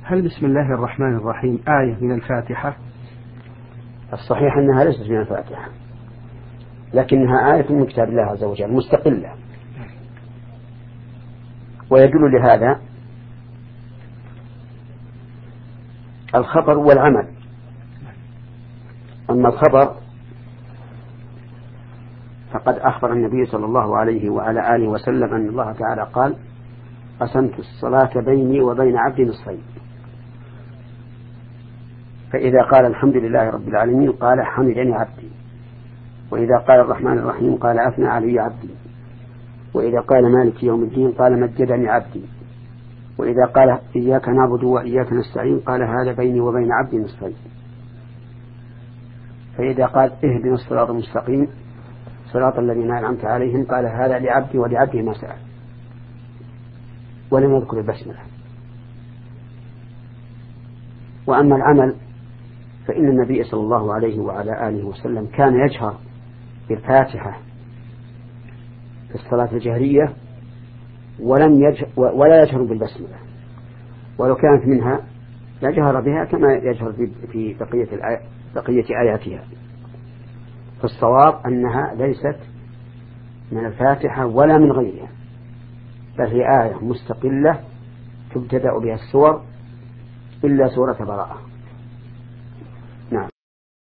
هل بسم الله الرحمن الرحيم آية من الفاتحة؟ الصحيح أنها ليست من الفاتحة، لكنها آية من كتاب الله عز وجل مستقلة. ويدل لهذا الخبر والعمل. أما الخبر فقد أخبر النبي صلى الله عليه وعلى آله وسلم أن الله تعالى قال: قسمت الصلاة بيني وبين عبدي نصفين. فإذا قال الحمد لله رب العالمين قال حمدني عبدي، وإذا قال الرحمن الرحيم قال أثنى علي عبدي، وإذا قال مالك يوم الدين قال مجدني عبدي، وإذا قال إياك نعبد وإياك نستعين قال هذا بيني وبين عبدي نصفين. فإذا قال اهدنا الصراط المستقيم صراط الذين أنعمت عليهم قال هذا لعبدي ولعبده ما سأل، ولم يذكر البسملة. وأما العمل فإن النبي صلى الله عليه وعلى آله وسلم كان يجهر بالفاتحة في الصلاة الجهرية ولا يجهر بالبسملة، ولو كانت منها يجهر بها كما يجهر في بقية آياتها. فالصواب أنها ليست من الفاتحة ولا من غيرها، بل هي آية مستقلة تبتدأ بها السور إلا سورة براءة.